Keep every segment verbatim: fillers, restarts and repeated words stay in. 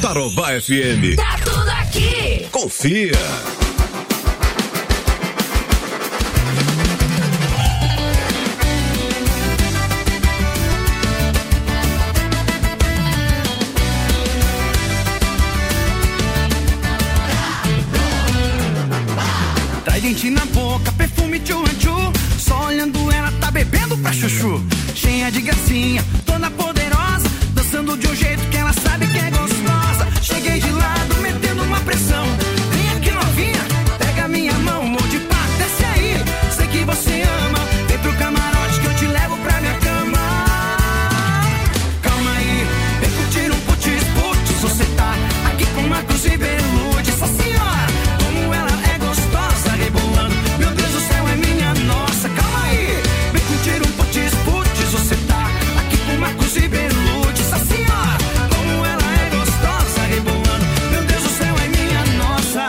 Tarobá F M. Tá tudo aqui. Confia. Traz dente na boca, perfume tchu-tchu. Só olhando ela tá bebendo pra chuchu. Cheia de gracinha, toda poderosa, dançando de um jeito que ela sabe que é gostosa. Cheguei de lado, metendo uma pressão. Vem aqui novinha, pega minha mão, molde pá, desce aí. Sei que você ama, vem pro camarote que eu te levo pra minha cama. Calma aí, vem curtir um putz, putz. Você tá aqui com Marcos e Belude. Essa senhora, como ela é gostosa, rebolando. Meu Deus do céu, é minha nossa. Calma aí, vem curtir um putz, putz. Você tá aqui com Marcos e Belude. Essa senhora, como ela é gostosa, rebolando. Meu Deus do céu, é minha nossa.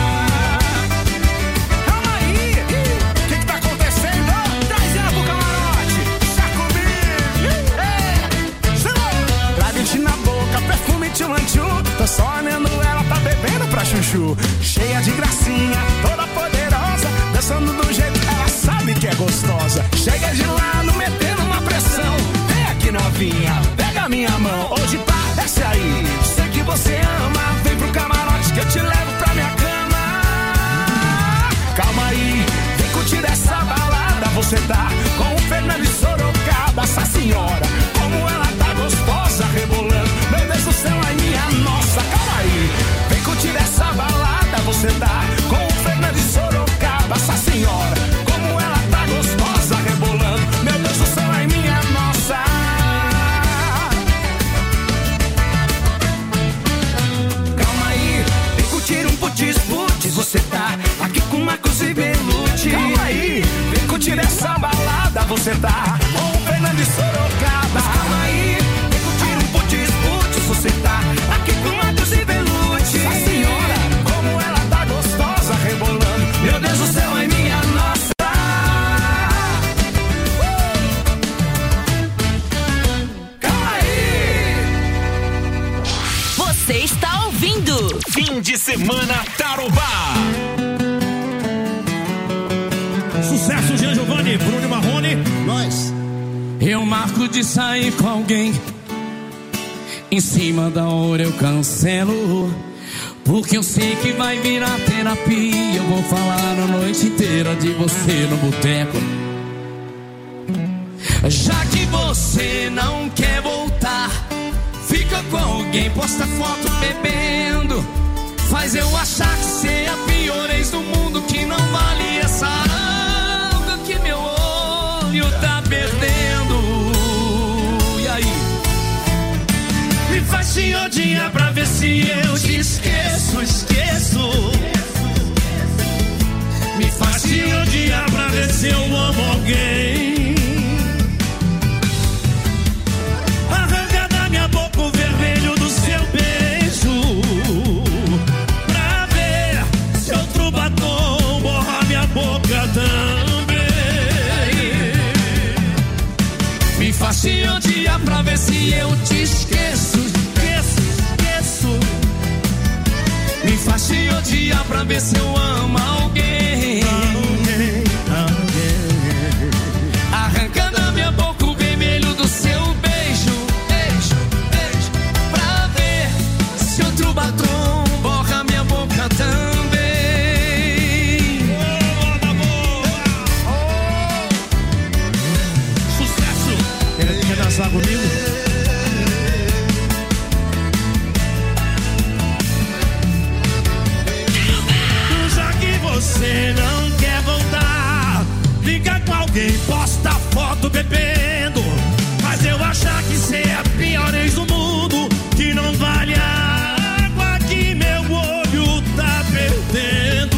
Calma aí, o que que tá acontecendo? Traz ela pro camarote, já comigo. É, traz dente na boca, perfume tchu-tchu. Tô só olhando ela, tá bebendo pra chuchu. Cheia de gracinha, toda poderosa, dançando do jeito que ela sabe que é gostosa. Chega de lado, metendo uma pressão. Vem aqui novinha, pega minha mão. Hoje pá, desce aí. Sei que você ama, vem pro camarote que eu te levo pra minha cama. Calma aí, vem curtir essa balada. Você tá com o Fernando de Sorocaba. Essa senhora, como ela tá gostosa, rebolando. Meu Deus do céu, é minha nossa. Calma aí, vem curtir essa balada. Você tá com o Fernando de Sorocaba. Essa senhora, como ela tá gostosa, rebolando. Meu Deus do céu, é minha nossa. Calma aí, vem curtir um putz, putz. Você tá aqui com Marcos e Belucci. Calma aí, vem curtir essa balada. Você tá com o Fernando de Sorocaba. Calma aí, vem curtir um putz, putz. Você tá aqui com Marcos e Belucci. A senhora, como ela tá gostosa, rebolando. Meu Deus do céu, é minha nossa. Calma aí. Você está ouvindo Fim de semana Tarobá. Sucesso, Jean Giovanni, Bruno Marrone, nós. Eu marco de sair com alguém. Em cima da hora eu cancelo, porque eu sei que vai virar terapia. Eu vou falar a noite inteira de você no boteco. Já que você não quer voltar, fica com alguém, posta foto bebendo. Faz eu achar que você é a pior ex do mundo, que não vale essa água que meu olho tá perdendo. E aí? Me faz te odiar pra ver se eu te esqueço, esqueço. Me faz te odiar pra ver se eu amo alguém. Arranca da minha boca o vermelho do seu beijo, pra ver se outro batom borra minha boca também. Me faz te odiar pra ver se eu te esqueço, esqueço, esqueço. Me faz te odiar pra ver se eu amo alguém. Alguém, alguém. Arranca da minha boca o vermelho do seu beijo, beijo, beijo, pra ver se outro batom borra minha boca também. Sucesso! Quer, quer dançar comigo? Já que você não quer voltar, liga com alguém, posta foto bebendo. Mas eu achar que você é a pior ex do mundo, que não vale a água que meu olho tá perdendo.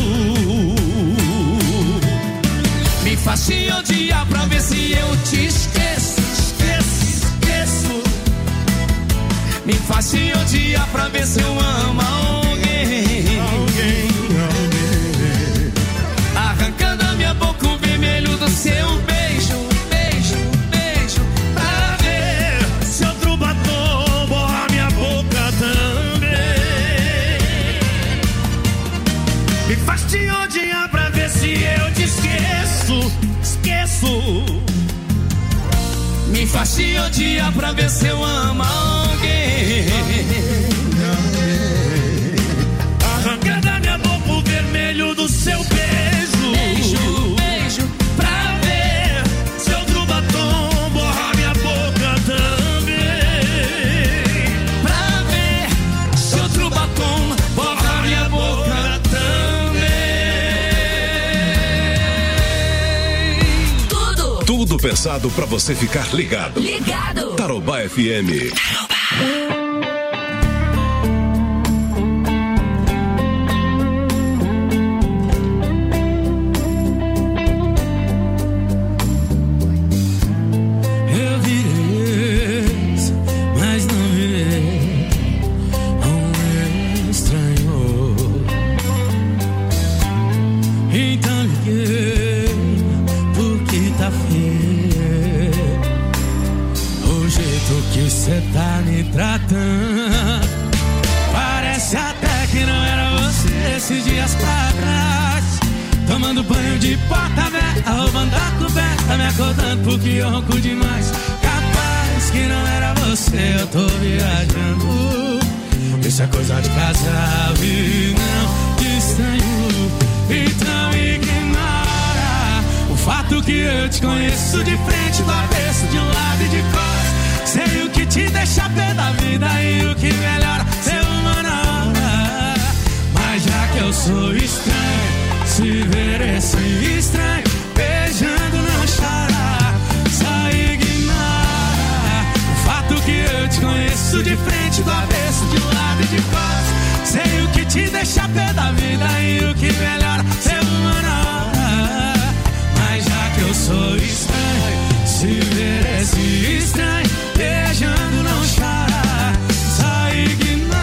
Me faz te odiar pra ver se eu te esqueço, esqueço, esqueço. Me faz te odiar pra ver se eu amo alguém. Alguém, alguém. Arranca da minha boca o vermelho do seu beijo, beijo, beijo, pra ver Se outro batom borra minha boca também. esqueço. Me faz te odiar pra ver se eu amo alguém. Arranca da minha boca o vermelho do seu beijo. Beijo, beijo, pra ver se outro batom borra minha boca também. pra ver se outro batom borra minha boca também. Tudo, Tudo pensado pra você ficar ligado. ligado. Tarobá F M. Eu virei ex, mas não virei um estranho. Então liguei porque tá feio o jeito que cê tá me tratando. Parece até que não era você esses dias pra trás. Tomando banho de porta aberta, roubando a coberta, me acordando porque eu ronco demais. Capaz que não era você, eu tô viajando. Isso é coisa de casal e não de estranho. Então ignora o fato que eu te conheço de frente, do avesso, de um lado e de costas. Sei o que te deixa pé da vida e o que melhora ser uma na hora. Mas já que eu sou estranho, se ver esse estranho beijando não chora. Só ignora o fato que eu te conheço de frente, do avesso, de um lado e de costas. Sei o que te deixa pé da vida e o que melhora ser uma na hora. Mas já que eu sou estranho, se ver esse estranho beijando não chora. Só ignora.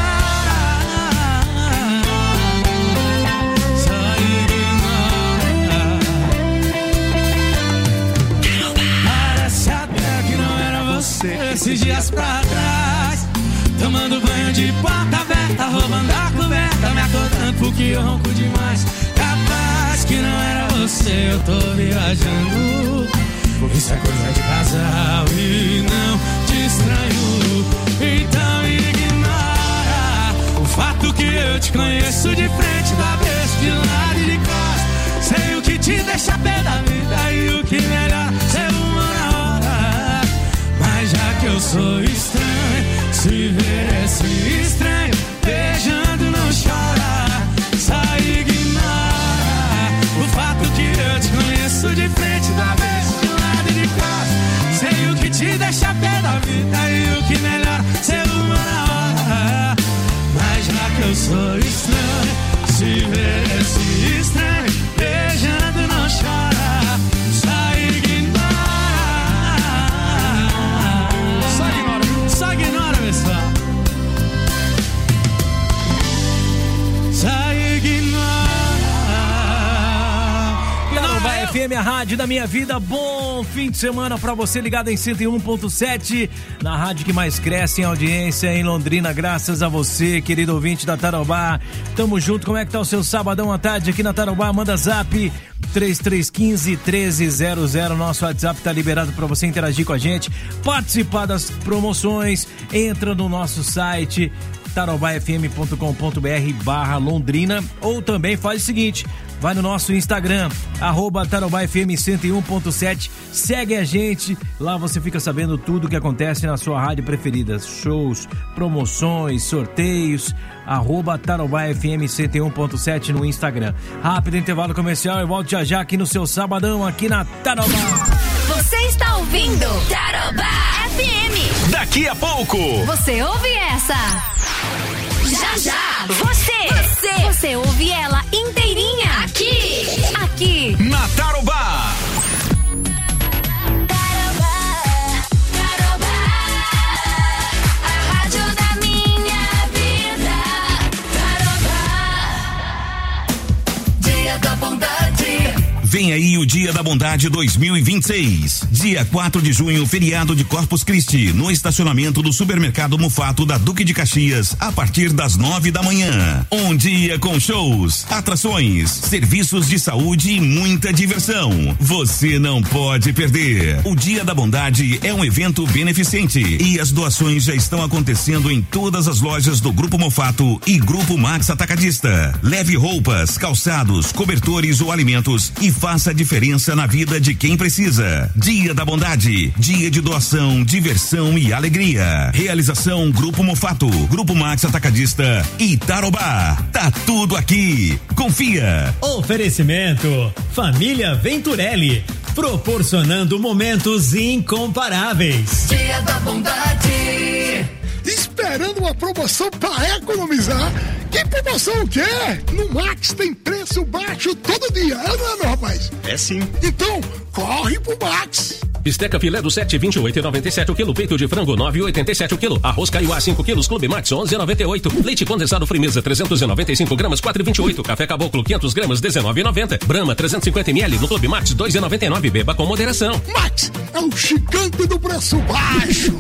Esses dias pra trás, tomando banho de porta aberta, roubando a coberta, me acordando porque eu ronco demais. Capaz que não era você, eu tô viajando. Isso é coisa de casal e não de estranho. Então ignora o fato que eu te conheço de frente, do avesso, de lado e de costas. Sei o que te deixa pé da vida e o que melhor ser uma na hora. Mas já que eu sou estranho, se ver esse estranho beijando não chora. Só ignora o fato que eu te conheço de frente, da vez, de lado e de costas. Sei o que te deixa pé da vida e o que melhor ser uma na hora. Mas já que eu sou estranho, se ver esse estranho beijando não chora. Só ignora. Só ignora, só ignora, pessoal. Só ignora. Tarobá F M, a rádio da minha vida. Bom fim de semana pra você ligado em cento e um ponto sete, na rádio que mais cresce em audiência em Londrina, graças a você, querido ouvinte da Tarobá. Tamo junto. Como é que tá o seu sabadão à tarde aqui na Tarobá? Manda zap três três um cinco, um três zero zero. Nosso WhatsApp tá liberado pra você interagir com a gente, participar das promoções. Entra no nosso site tarobá f m ponto com ponto b r barra Londrina, ou também faz o seguinte, vai no nosso Instagram, arroba Tarobá F M cento e um ponto sete, segue a gente, lá você fica sabendo tudo que acontece na sua rádio preferida, shows, promoções, sorteios, arroba Tarobá F M cento e um ponto sete no Instagram. Rápido intervalo comercial, eu volto já já aqui no seu sabadão, aqui na Tarobá. Você está ouvindo Tarobá F M. Daqui a pouco, Você ouve essa? Já já. Você. Você. Você ouve ela inteirinha. Aqui. Aqui. na Tarobá. Tarobá. Tarobá. A rádio da minha vida. Tarobá. Dia da bondade. Vem aí o Dia da Bondade dois mil e vinte e seis. Dia quatro de junho, feriado de Corpus Christi, no estacionamento do Supermercado Mufato da Duque de Caxias, a partir das nove da manhã. Um dia com shows, atrações, serviços de saúde e muita diversão. Você não pode perder. O Dia da Bondade é um evento beneficente e as doações já estão acontecendo em todas as lojas do Grupo Mufato e Grupo Max Atacadista. Leve roupas, calçados, cobertores ou alimentos e faça a diferença na vida de quem precisa. Dia da Bondade, dia de doação, diversão e alegria. Realização Grupo Mufato, Grupo Max Atacadista e Tarobá. Tá tudo aqui. Confia. Oferecimento Família Venturelli, proporcionando momentos incomparáveis. Dia da Bondade. Esperando uma promoção para economizar? Que promoção o quê? No Max tem preço baixo todo dia, é não é, meu rapaz? É sim. Então, corre pro Max. Bisteca filé do sete, vinte e oito e noventa e sete o quilo. Peito de frango, nove e oitenta e sete o quilo. Arroz Caiuá, cinco quilos. Clube Max, onze e noventa e oito. Leite condensado Frimeza, trezentos e noventa e cinco gramas, quatro e vinte e oito. Café Caboclo, quinhentos gramas, dezenove e noventa. Brahma, trezentos e cinquenta mililitros no Clube Max, dois e noventa e nove. Beba com moderação. Max é um gigante do preço baixo.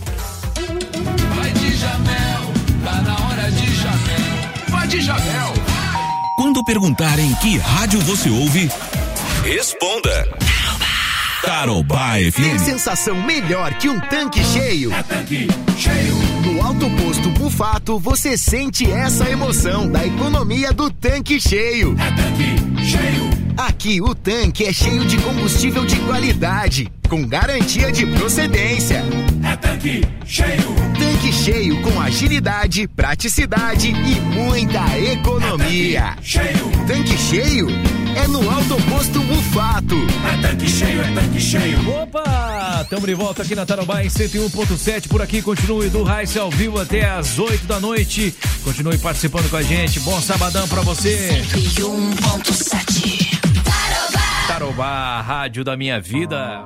Vai de Jamel, tá na hora de Jamel. Vai de Jamel. Quando perguntarem que rádio você ouve, responda. Tarobá F M. Tem sensação melhor que um tanque cheio? É tanque cheio. No Alto Posto Mufato, você sente essa emoção da economia do tanque cheio. É tanque cheio. Aqui o tanque é cheio de combustível de qualidade, com garantia de procedência. É tanque cheio. Tanque cheio com agilidade, praticidade e muita economia. É tanque cheio. Tanque cheio é no Alto Posto Mufato. É tanque cheio, é tanque cheio. Opa! Estamos de volta aqui na Tarobá em cento e um ponto sete. Por aqui, continue do Raice ao vivo até às oito da noite. Continue participando com a gente. Bom sabadão pra você. cento e um ponto sete. Tarobá. Tarobá, rádio da minha vida.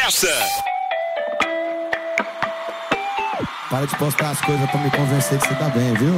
dessa. Para de postar as coisas pra me convencer que você tá bem, viu?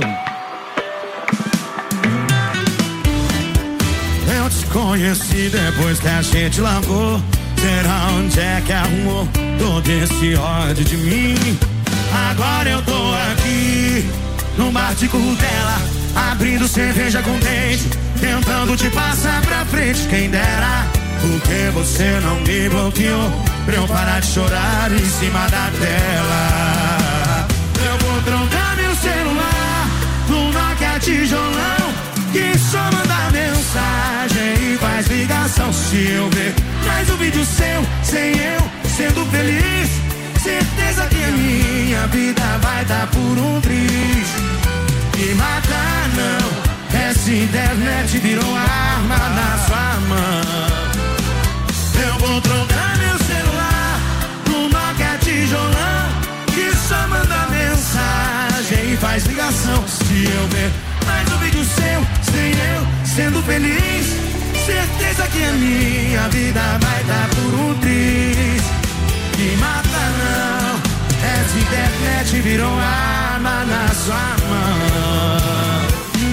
Eu te conheci depois que a gente largou. Será onde é que arrumou todo esse ódio de mim? Agora eu tô aqui, num bar de curtela, abrindo cerveja com dente, tentando te passar pra frente. Quem dera, porque você não me bloqueou, pra eu parar de chorar em cima da tela. Eu vou trocar meu celular no Nokia tijolão, que só manda mensagem e faz ligação. Se eu ver mais um vídeo seu, sem eu sendo feliz, certeza que a minha vida vai dar por um triz. Me matar não, essa internet virou arma na sua mão. Eu vou trocar meu celular no Nokia tijolão, que só manda mensagem e faz ligação. Se eu ver mais um vídeo seu, sem eu sendo feliz, certeza que a minha vida vai dar por um triz. Me mata não, essa internet virou arma na sua mão.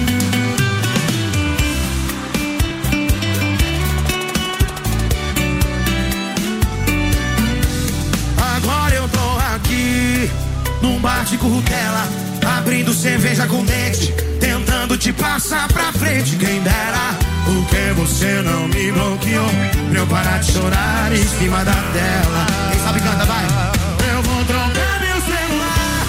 Agora eu tô aqui, num bar de curtela, abrindo cerveja com dente, tentando te passar pra frente. Quem dera, porque você não me bloqueou, pra eu parar de chorar em cima da tela. Quem sabe canta, vai. Eu vou trocar meu celular,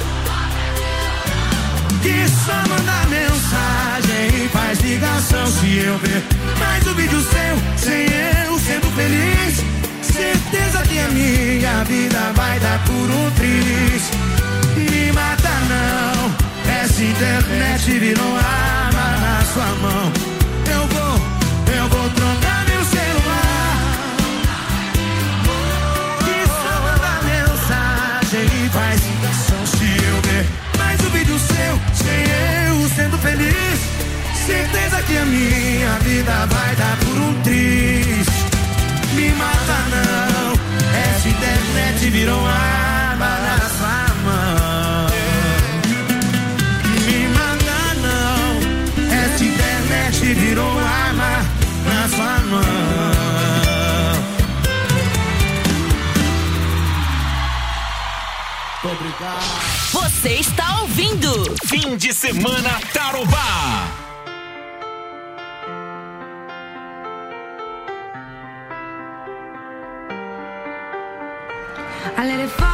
que só manda mensagem e faz ligação. Se eu ver mais um vídeo seu, sem eu sendo feliz, certeza que a minha vida vai dar por um triz. Me mata não, essa internet virou arma na sua mão. Eu vou, eu vou trocar meu celular, que só manda mensagem e faz ligação. Se eu ver mais um vídeo seu, sem eu sendo feliz, certeza que a minha vida vai dar por um triz. Me mata não, essa internet virou arma na sua mão. Me mata não, essa internet virou arma na sua mão. Obrigado. Você está ouvindo Fim de Semana Tarobá. I let it fall.